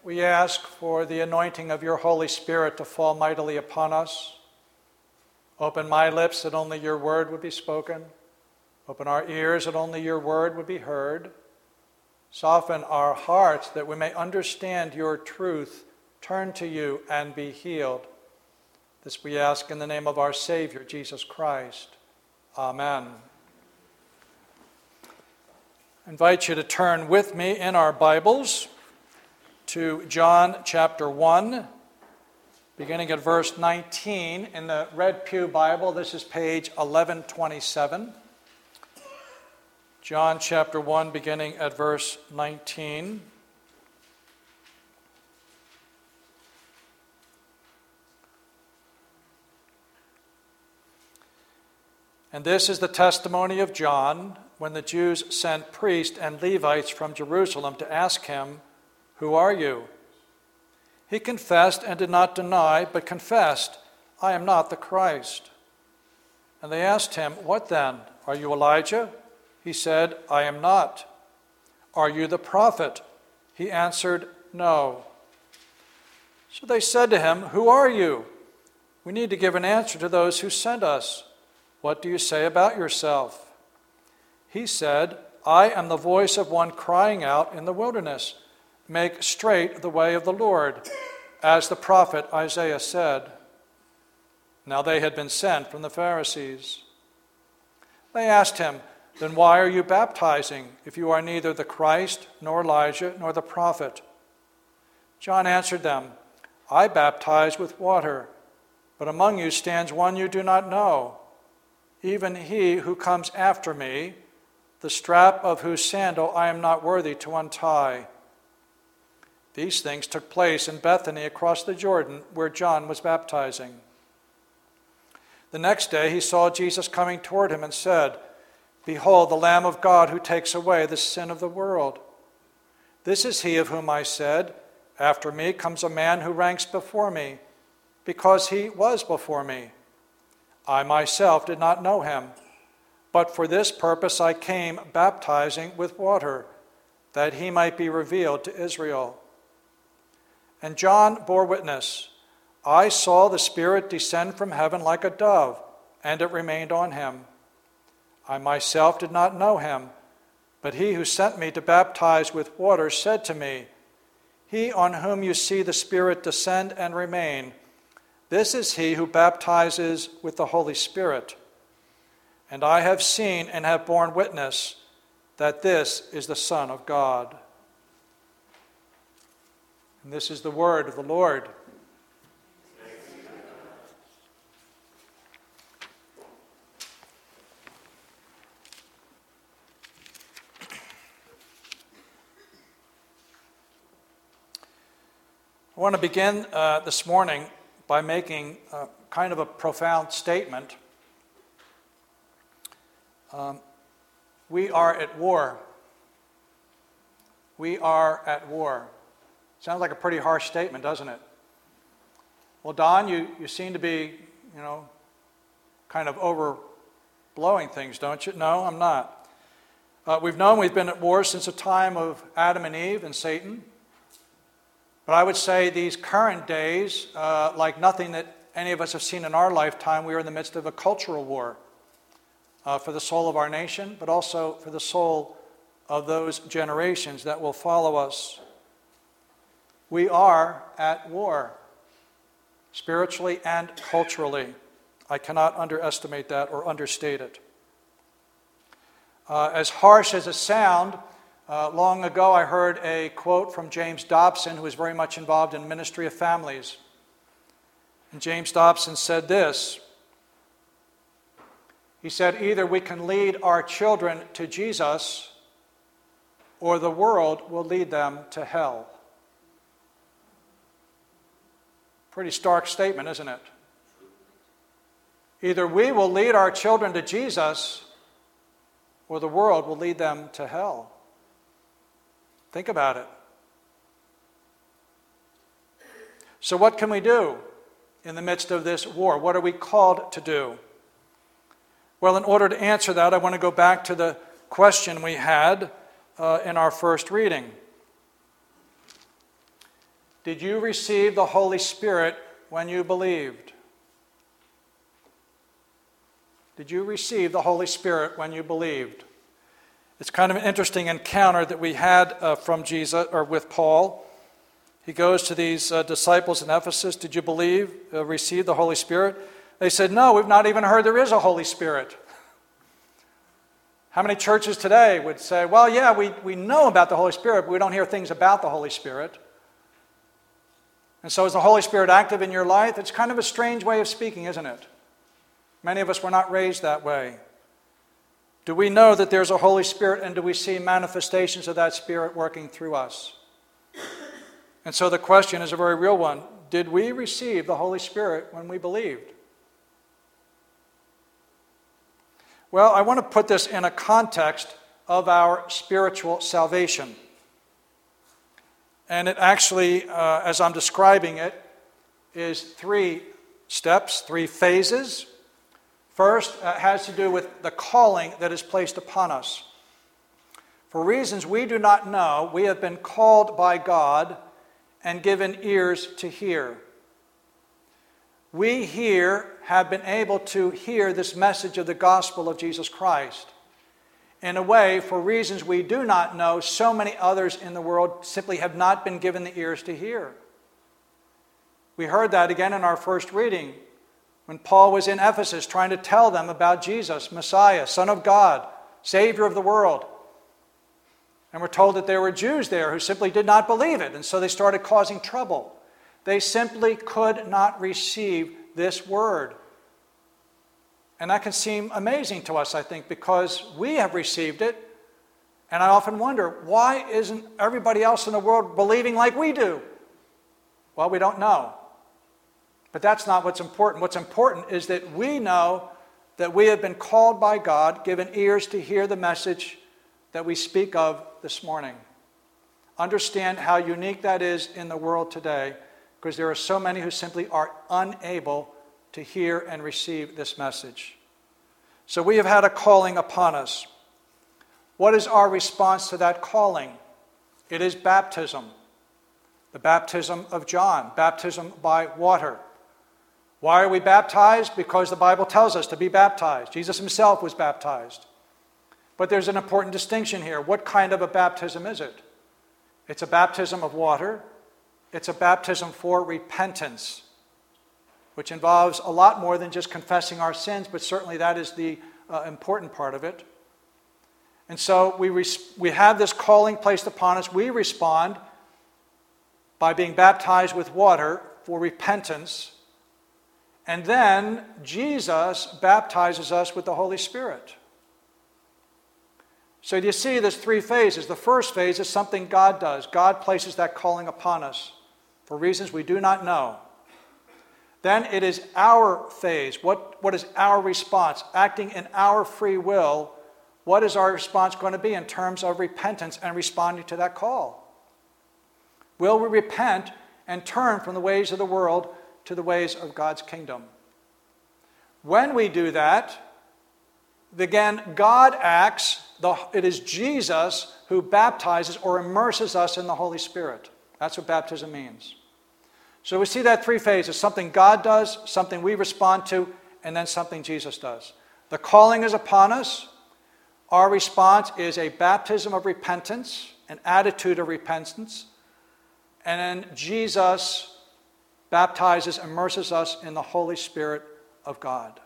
we ask for the anointing of your Holy Spirit to fall mightily upon us. Open my lips that only your word would be spoken. Open our ears that only your word would be heard. Soften our hearts that we may understand your truth, turn to you, and be healed. This we ask in the name of our Savior, Jesus Christ. Amen. I invite you to turn with me in our Bibles to John chapter 1, beginning at verse 19. In the Red Pew Bible, this is page 1127. John chapter 1, beginning at verse 19. And this is the testimony of John when the Jews sent priests and Levites from Jerusalem to ask him, "Who are you?" He confessed and did not deny, but confessed, "I am not the Christ." And they asked him, "What then? Are you Elijah?" He said, "I am not." "Are you the prophet?" He answered, "No." So they said to him, "Who are you? We need to give an answer to those who sent us. What do you say about yourself?" He said, "I am the voice of one crying out in the wilderness, 'Make straight the way of the Lord,' as the prophet Isaiah said." Now they had been sent from the Pharisees. They asked him, "Then why are you baptizing, if you are neither the Christ, nor Elijah, nor the prophet?" John answered them, "I baptize with water, but among you stands one you do not know, even he who comes after me, the strap of whose sandal I am not worthy to untie." These things took place in Bethany across the Jordan, where John was baptizing. The next day he saw Jesus coming toward him and said, "Behold, the Lamb of God who takes away the sin of the world. This is he of whom I said, 'After me comes a man who ranks before me, because he was before me.' I myself did not know him, but for this purpose I came baptizing with water, that he might be revealed to Israel." And John bore witness, "I saw the Spirit descend from heaven like a dove, and it remained on him. I myself did not know him, but he who sent me to baptize with water said to me, 'He on whom you see the Spirit descend and remain, this is he who baptizes with the Holy Spirit.' And I have seen and have borne witness that this is the Son of God." And this is the word of the Lord. I want to begin this morning by making kind of a profound statement. We are at war. We are at war. Sounds like a pretty harsh statement, doesn't it? Well, Don, you seem to be, kind of overblowing things, don't you? No, I'm not. We've known we've been at war since the time of Adam and Eve and Satan. But I would say these current days, like nothing that any of us have seen in our lifetime, we are in the midst of a cultural war for the soul of our nation, but also for the soul of those generations that will follow us. We are at war, spiritually and culturally. I cannot underestimate that or understate it. As harsh as it sounds, long ago I heard a quote from James Dobson, who was very much involved in ministry of families. And James Dobson said this. He said, "Either we can lead our children to Jesus, or the world will lead them to hell." Pretty stark statement, isn't it? Either we will lead our children to Jesus, or the world will lead them to hell. Think about it. So what can we do in the midst of this war? What are we called to do? Well, in order to answer that, I want to go back to the question we had in our first reading. Did you receive the Holy Spirit when you believed? Did you receive the Holy Spirit when you believed? It's kind of an interesting encounter that we had from Jesus, or with Paul. He goes to these disciples in Ephesus. Did you believe, receive the Holy Spirit? They said, no, we've not even heard there is a Holy Spirit. How many churches today would say, well, yeah, we know about the Holy Spirit, but we don't hear things about the Holy Spirit. And so is the Holy Spirit active in your life? It's kind of a strange way of speaking, isn't it? Many of us were not raised that way. Do we know that there's a Holy Spirit, and do we see manifestations of that Spirit working through us? And so the question is a very real one. Did we receive the Holy Spirit when we believed? Well, I want to put this in a context of our spiritual salvation. And it actually, as I'm describing it, is 3 steps, 3 phases. First, has to do with the calling that is placed upon us. For reasons we do not know, we have been called by God and given ears to hear. We here have been able to hear this message of the gospel of Jesus Christ. In a way, for reasons we do not know, so many others in the world simply have not been given the ears to hear. We heard that again in our first reading, when Paul was in Ephesus trying to tell them about Jesus, Messiah, Son of God, Savior of the world. And we're told that there were Jews there who simply did not believe it, and so they started causing trouble. They simply could not receive this word. And that can seem amazing to us, I think, because we have received it. And I often wonder, why isn't everybody else in the world believing like we do? Well, we don't know. But that's not what's important. What's important is that we know that we have been called by God, given ears to hear the message that we speak of this morning. Understand how unique that is in the world today, because there are so many who simply are unable to hear and receive this message. So we have had a calling upon us. What is our response to that calling? It is baptism. The baptism of John, baptism by water. Why are we baptized? Because the Bible tells us to be baptized. Jesus himself was baptized. But there's an important distinction here. What kind of a baptism is it? It's a baptism of water. It's a baptism for repentance, which involves a lot more than just confessing our sins, but certainly that is the important part of it. And so we have this calling placed upon us. We respond by being baptized with water for repentance. And then Jesus baptizes us with the Holy Spirit. So you see there's 3 phases. The first phase is something God does. God places that calling upon us for reasons we do not know. Then it is our phase. What is our response? Acting in our free will, what is our response going to be in terms of repentance and responding to that call? Will we repent and turn from the ways of the world to the ways of God's kingdom? When we do that, again, God acts. It is Jesus who baptizes or immerses us in the Holy Spirit. That's what baptism means. So we see that 3 phases. Something God does, something we respond to, and then something Jesus does. The calling is upon us. Our response is a baptism of repentance, an attitude of repentance. And then Jesus baptizes, immerses us in the Holy Spirit of God.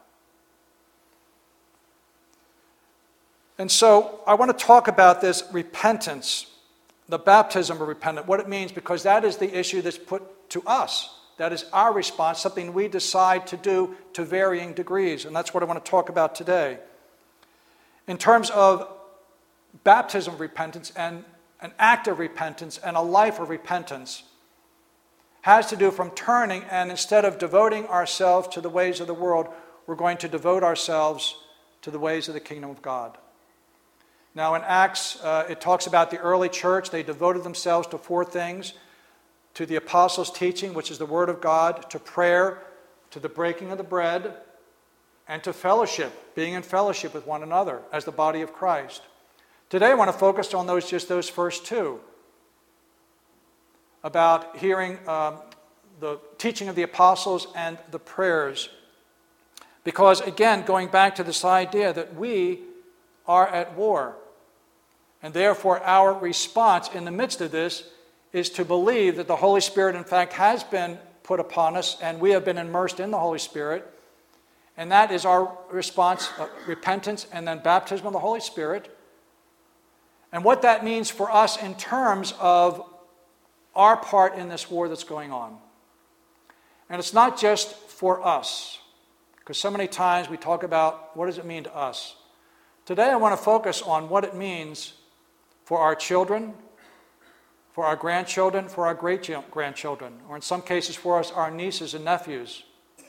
And so I want to talk about this repentance, the baptism of repentance, what it means, because that is the issue that's put to us. That is our response, something we decide to do to varying degrees. And that's what I want to talk about today. In terms of baptism of repentance and an act of repentance and a life of repentance, has to do from turning, and instead of devoting ourselves to the ways of the world, we're going to devote ourselves to the ways of the kingdom of God. Now in Acts, it talks about the early church. They devoted themselves to 4 things: to the apostles' teaching, which is the word of God, to prayer, to the breaking of the bread, and to fellowship, being in fellowship with one another as the body of Christ. Today I want to focus on those first 2. about hearing the teaching of the apostles and the prayers. Because, again, going back to this idea that we are at war. And therefore, our response in the midst of this is to believe that the Holy Spirit, in fact, has been put upon us, and we have been immersed in the Holy Spirit. And that is our response, repentance, and then baptism of the Holy Spirit. And what that means for us in terms of our part in this war that's going on. And it's not just for us, because so many times we talk about what does it mean to us. Today I want to focus on what it means for our children, for our grandchildren, for our great-grandchildren, or in some cases for us, our nieces and nephews.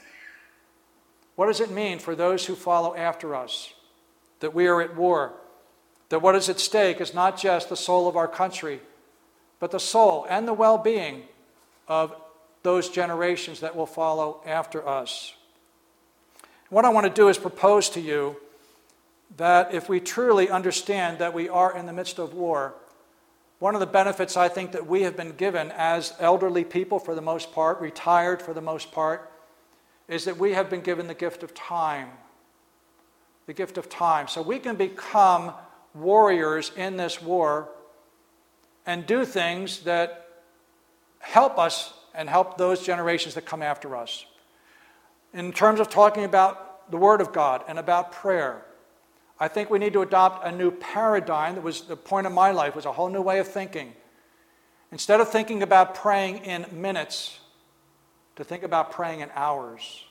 What does it mean for those who follow after us, that we are at war, that what is at stake is not just the soul of our country, but the soul and the well-being of those generations that will follow after us. What I want to do is propose to you that if we truly understand that we are in the midst of war, one of the benefits I think that we have been given as elderly people for the most part, retired for the most part, is that we have been given the gift of time. The gift of time. So we can become warriors in this war and do things that help us and help those generations that come after us. In terms of talking about the Word of God and about prayer, I think we need to adopt a new paradigm. That was the point of my life, was a whole new way of thinking. Instead of thinking about praying in minutes, to think about praying in hours.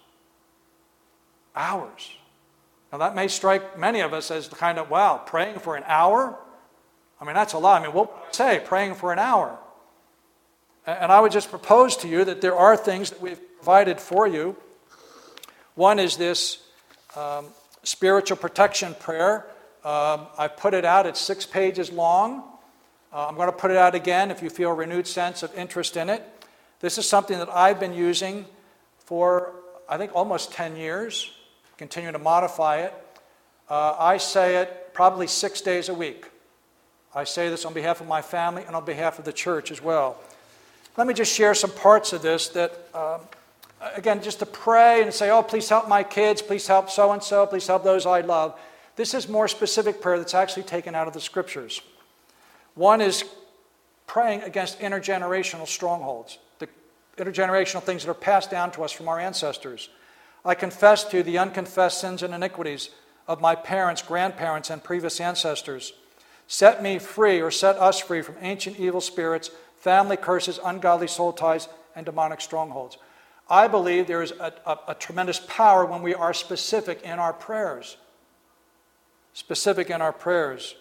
Hours. Now that may strike many of us as kind of, wow, praying for an hour? I mean, that's a lot. I mean, what would I say, praying for an hour? And I would just propose to you that there are things that we've provided for you. One is this spiritual protection prayer. I put it out. It's 6 pages long. I'm going to put it out again if you feel a renewed sense of interest in it. This is something that I've been using for, I think, almost 10 years. Continue to modify it. I say it probably 6 days a week. I say this on behalf of my family and on behalf of the church as well. Let me just share some parts of this that, again, just to pray and say, oh, please help my kids, please help so-and-so, please help those I love. This is more specific prayer that's actually taken out of the Scriptures. One is praying against intergenerational strongholds, the intergenerational things that are passed down to us from our ancestors. I confess to you the unconfessed sins and iniquities of my parents, grandparents, and previous ancestors. Set me free, or set us free, from ancient evil spirits, family curses, ungodly soul ties, and demonic strongholds. I believe there is a tremendous power when we are specific in our prayers. Specific in our prayers.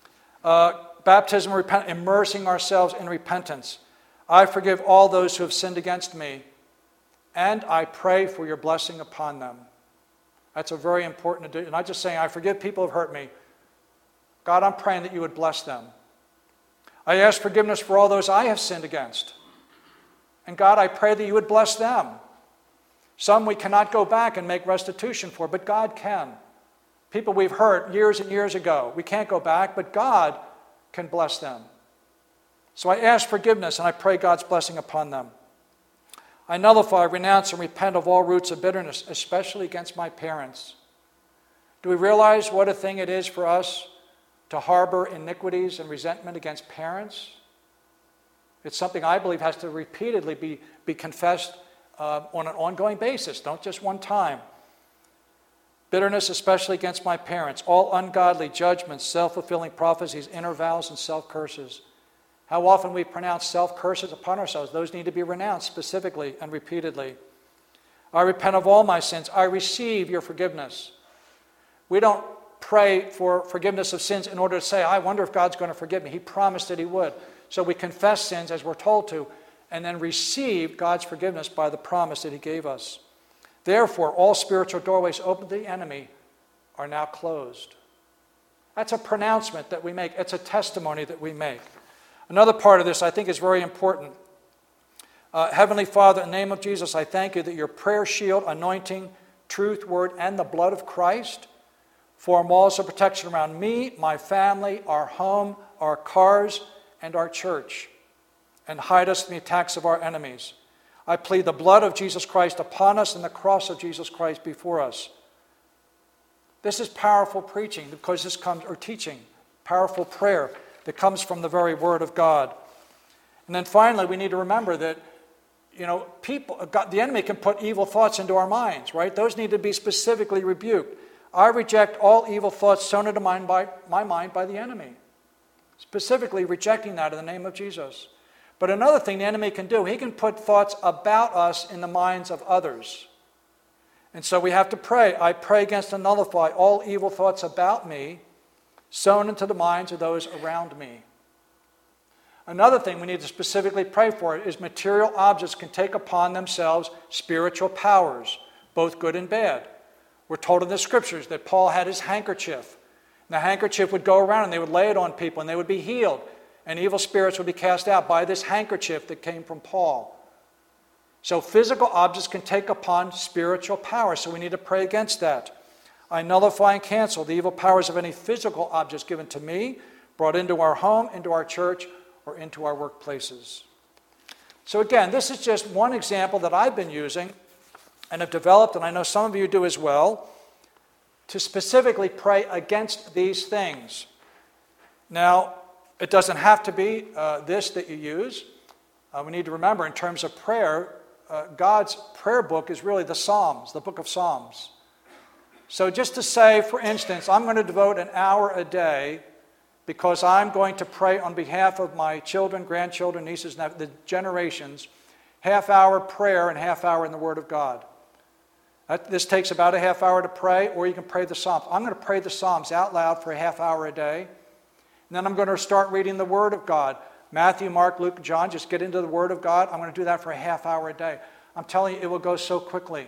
Baptism, immersing ourselves in repentance. I forgive all those who have sinned against me, and I pray for your blessing upon them. That's a very important addition. Not just saying, I forgive people who have hurt me. God, I'm praying that you would bless them. I ask forgiveness for all those I have sinned against. And God, I pray that you would bless them. Some we cannot go back and make restitution for, but God can. People we've hurt years and years ago, we can't go back, but God can bless them. So I ask forgiveness, and I pray God's blessing upon them. I nullify, renounce, and repent of all roots of bitterness, especially against my parents. Do we realize what a thing it is for us to harbor iniquities and resentment against parents? It's something I believe has to repeatedly be confessed on an ongoing basis, not just one time. Bitterness, especially against my parents, all ungodly judgments, self-fulfilling prophecies, inner vows, and self-curses. How often we pronounce self-curses upon ourselves. Those need to be renounced specifically and repeatedly. I repent of all my sins. I receive your forgiveness. We don't pray for forgiveness of sins in order to say, I wonder if God's going to forgive me. He promised that he would. So we confess sins as we're told to, and then receive God's forgiveness by the promise that he gave us. Therefore, all spiritual doorways open to the enemy are now closed. That's a pronouncement that we make. It's a testimony that we make. Another part of this I think is very important. Heavenly Father, in the name of Jesus, I thank you that your prayer shield, anointing, truth, word, and the blood of Christ form walls of protection around me, my family, our home, our cars, and our church. and hide us from the attacks of our enemies. I plead the blood of Jesus Christ upon us and the cross of Jesus Christ before us. This is powerful preaching because this comes, or teaching, powerful prayer that comes from the very Word of God. And then finally, we need to remember that, the enemy can put evil thoughts into our minds, right? Those need to be specifically rebuked. I reject all evil thoughts sown into my mind by the enemy. Specifically rejecting that in the name of Jesus. But another thing the enemy can do, he can put thoughts about us in the minds of others. And so we have to pray. I pray against and nullify all evil thoughts about me sown into the minds of those around me. Another thing we need to specifically pray for is material objects can take upon themselves spiritual powers, both good and bad. We're told in the scriptures that Paul had his handkerchief. And the handkerchief would go around and they would lay it on people and they would be healed. And evil spirits would be cast out by this handkerchief that came from Paul. So physical objects can take upon spiritual power, so we need to pray against that. I nullify and cancel the evil powers of any physical objects given to me, brought into our home, into our church, or into our workplaces. So again, this is just one example that I've been using and have developed, and I know some of you do as well, to specifically pray against these things. Now, it doesn't have to be this that you use. We need to remember in terms of prayer, God's prayer book is really the Psalms, the book of Psalms. So just to say, for instance, I'm going to devote an hour a day because I'm going to pray on behalf of my children, grandchildren, nieces, and the generations, half-hour prayer and half-hour in the Word of God. This takes about a half hour to pray, or you can pray the Psalms. I'm going to pray the Psalms out loud for a half hour a day. And then I'm going to start reading the Word of God. Matthew, Mark, Luke, John, just get into the Word of God. I'm going to do that for a half hour a day. I'm telling you, it will go so quickly.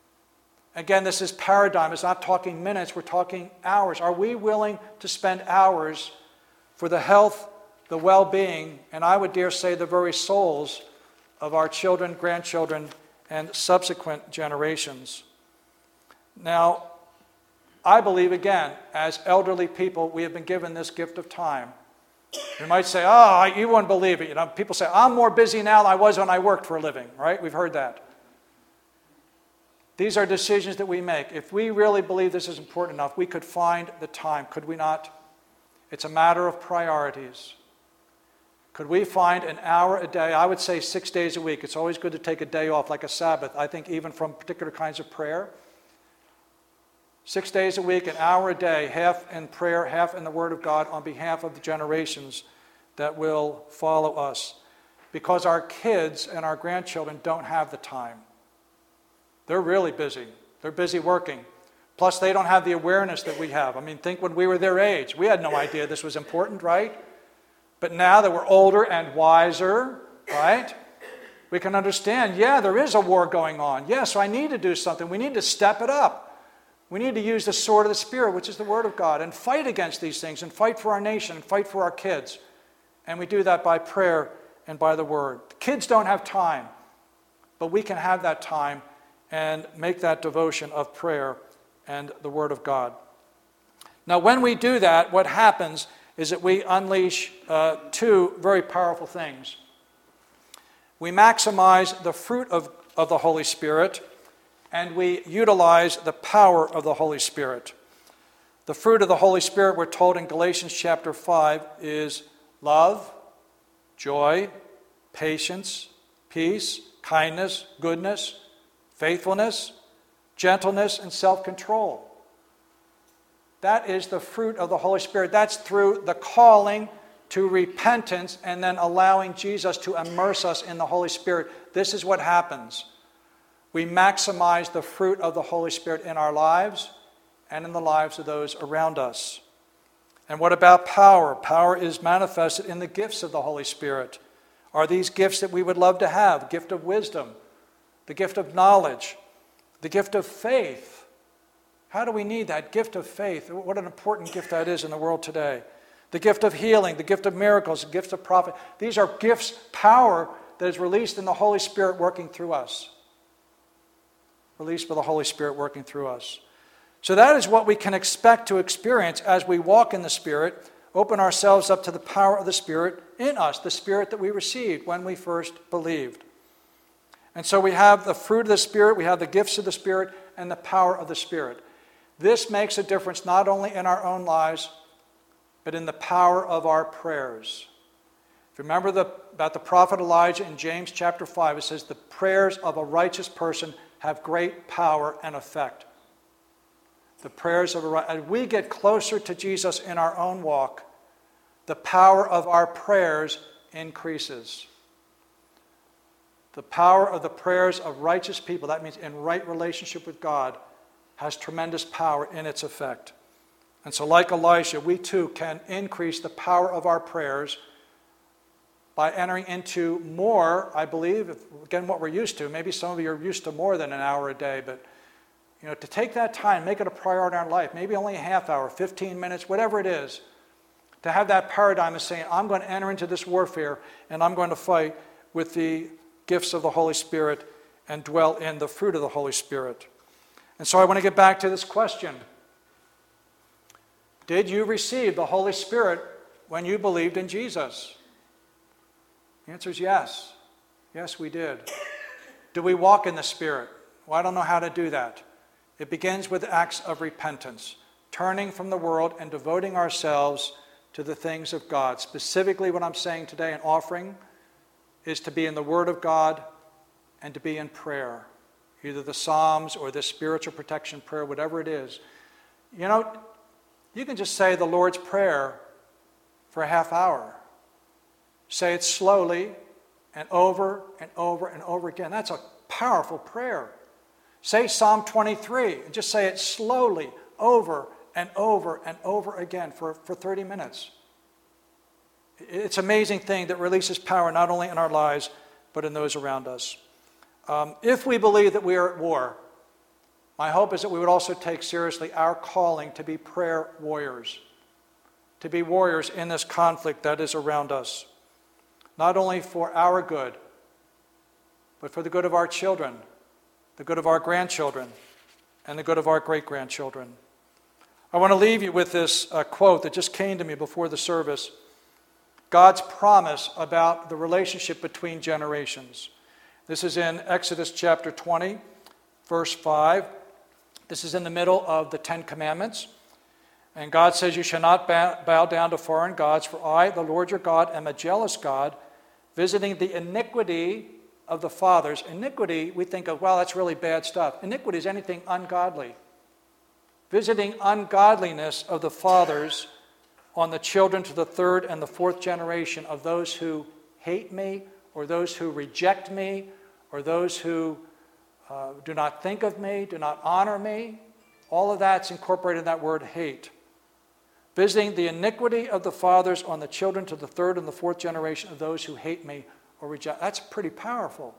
Again, this is paradigm. It's not talking minutes, we're talking hours. Are we willing to spend hours for the health, the well-being, and I would dare say the very souls of our children, grandchildren, and subsequent generations? Now, I believe, again, as elderly people, we have been given this gift of time. You might say, you wouldn't believe it. People say, I'm more busy now than I was when I worked for a living, right? We've heard that. These are decisions that we make. If we really believe this is important enough, we could find the time, could we not? It's a matter of priorities. Could we find an hour a day? I would say 6 days a week. It's always good to take a day off, like a Sabbath. I think even from particular kinds of prayer. 6 days a week, an hour a day, half in prayer, half in the Word of God on behalf of the generations that will follow us. Because our kids and our grandchildren don't have the time. They're really busy. They're busy working. Plus, they don't have the awareness that we have. I mean, think when we were their age. We had no idea this was important, right? But now that we're older and wiser, right? We can understand, there is a war going on. So I need to do something. We need to step it up. We need to use the sword of the Spirit, which is the Word of God, and fight against these things, and fight for our nation, and fight for our kids. And we do that by prayer and by the Word. The kids don't have time, but we can have that time and make that devotion of prayer and the Word of God. Now, when we do that, what happens is that we unleash two very powerful things. We maximize the fruit of the Holy Spirit, and we utilize the power of the Holy Spirit. The fruit of the Holy Spirit, we're told in Galatians chapter 5, is love, joy, patience, peace, kindness, goodness, faithfulness, gentleness, and self-control. That is the fruit of the Holy Spirit. That's through the calling to repentance and then allowing Jesus to immerse us in the Holy Spirit. This is what happens. We maximize the fruit of the Holy Spirit in our lives and in the lives of those around us. And what about power? Power is manifested in the gifts of the Holy Spirit. Are these gifts that we would love to have? Gift of wisdom, the gift of knowledge, the gift of faith. How do we need that gift of faith? What an important gift that is in the world today. The gift of healing, the gift of miracles, the gift of prophet. These are gifts, power that is released in the Holy Spirit working through us. Released by the Holy Spirit working through us. So that is what we can expect to experience as we walk in the Spirit open ourselves up to the power of the Spirit in us, the Spirit that we received when we first believed. And so we have the fruit of the Spirit, we have the gifts of the Spirit, and the power of the Spirit. This makes a difference not only in our own lives, but in the power of our prayers. If you remember about the prophet Elijah in James chapter 5, it says, the prayers of a righteous person have great power and effect. The prayers of as we get closer to Jesus in our own walk, the power of our prayers increases. The power of the prayers of righteous people, that means in right relationship with God, has tremendous power in its effect. And so like Elisha, we too can increase the power of our prayers by entering into more, I believe, again, what we're used to. Maybe some of you are used to more than an hour a day, but to take that time, make it a priority in our life, maybe only a half hour, 15 minutes, whatever it is, to have that paradigm of saying, I'm going to enter into this warfare and I'm going to fight with the gifts of the Holy Spirit and dwell in the fruit of the Holy Spirit. And so I want to get back to this question. Did you receive the Holy Spirit when you believed in Jesus? The answer is yes. Yes, we did. Do we walk in the Spirit? Well, I don't know how to do that. It begins with acts of repentance, turning from the world and devoting ourselves to the things of God. Specifically, what I'm saying today in offering is to be in the Word of God and to be in prayer, either the Psalms or the spiritual protection prayer, whatever it is. You can just say the Lord's Prayer for a half hour. Say it slowly and over and over and over again. That's a powerful prayer. Say Psalm 23 and just say it slowly over and over and over again for 30 minutes. It's an amazing thing that releases power not only in our lives, but in those around us. If we believe that we are at war, my hope is that we would also take seriously our calling to be prayer warriors, to be warriors in this conflict that is around us, not only for our good, but for the good of our children, the good of our grandchildren, and the good of our great-grandchildren. I want to leave you with this quote that just came to me before the service. God's promise about the relationship between generations. This is in Exodus chapter 20, verse 5. This is in the middle of the Ten Commandments. And God says, you shall not bow down to foreign gods, for I, the Lord your God, am a jealous God, visiting the iniquity of the fathers. Iniquity, we think of, well, that's really bad stuff. Iniquity is anything ungodly. Visiting ungodliness of the fathers on the children to the third and the fourth generation of those who hate me, or those who reject me, or those who do not think of me, do not honor me. All of that's incorporated in that word hate. Visiting the iniquity of the fathers on the children to the third and the fourth generation of those who hate me or reject. That's pretty powerful.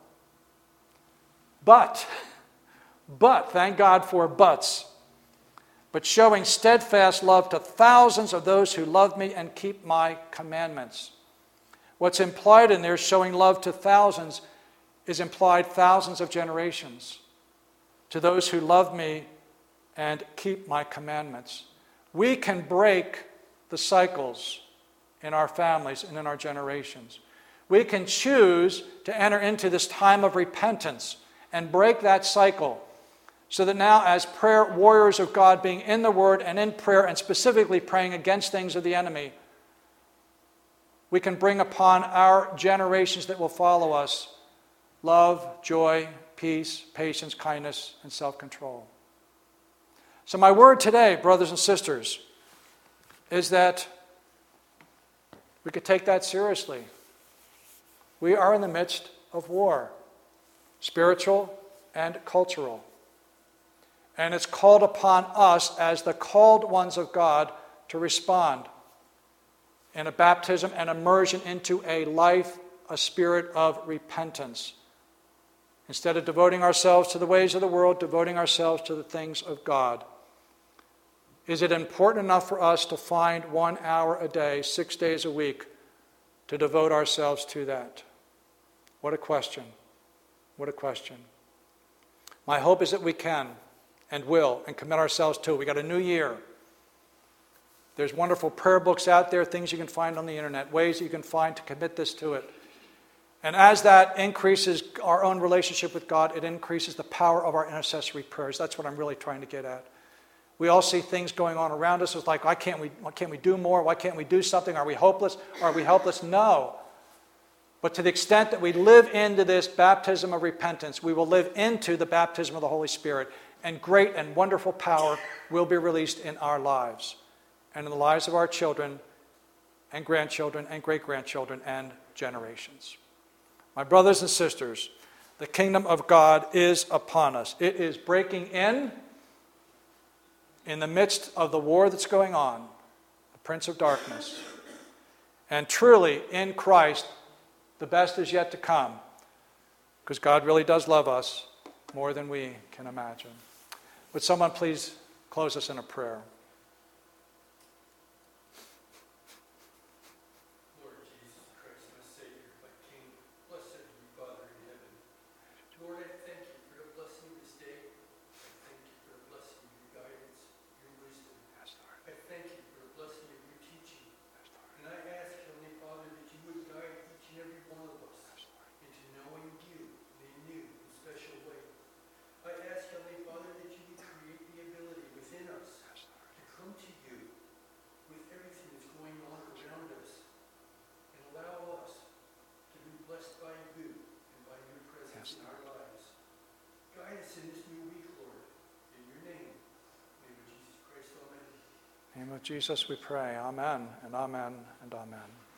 But, thank God for buts. But showing steadfast love to thousands of those who love me and keep my commandments. What's implied in there, showing love to thousands, is implied thousands of generations. To those who love me and keep my commandments. We can break the cycles in our families and in our generations. We can choose to enter into this time of repentance and break that cycle, so that now, as prayer warriors of God, being in the Word and in prayer and specifically praying against things of the enemy, we can bring upon our generations that will follow us love, joy, peace, patience, kindness, and self-control. So my word today, brothers and sisters, is that we could take that seriously. We are in the midst of war, spiritual and cultural. And it's called upon us as the called ones of God to respond in a baptism and immersion into a life, a spirit of repentance. Instead of devoting ourselves to the ways of the world, devoting ourselves to the things of God. Is it important enough for us to find 1 hour a day, 6 days a week, to devote ourselves to that? What a question. What a question. My hope is that we can and will and commit ourselves to it. We got a new year. There's wonderful prayer books out there, things you can find on the internet, ways you can find to commit this to it. And as that increases our own relationship with God, it increases the power of our intercessory prayers. That's what I'm really trying to get at. We all see things going on around us. It's like, why can't we do more? Why can't we do something? Are we hopeless? Are we helpless? No. But to the extent that we live into this baptism of repentance, we will live into the baptism of the Holy Spirit, and great and wonderful power will be released in our lives and in the lives of our children and grandchildren and great-grandchildren and generations. My brothers and sisters, the kingdom of God is upon us. It is breaking in the midst of the war that's going on, the prince of darkness. And truly, in Christ, the best is yet to come, because God really does love us more than we can imagine. Would someone please close us in a prayer? Lord Jesus Christ, my Savior, my King, blessed are you, Father in heaven. Lord, I thank you for the blessing of this day. I thank you for the blessing of your guidance, your wisdom. Yes, Lord. I thank you for the blessing of your teaching. Yes, Lord. And I ask, Heavenly Father, that you would guide each and every one of us into knowing you in a new and special way. I ask, Heavenly Father, that you would create the ability within us to come to you with everything that's going on around us and allow us to be blessed by you and by your presence in our lives. Guide us in this new week, Lord, in your name. In the name of Jesus Christ, amen. In the name of Jesus we pray. Amen and amen and amen.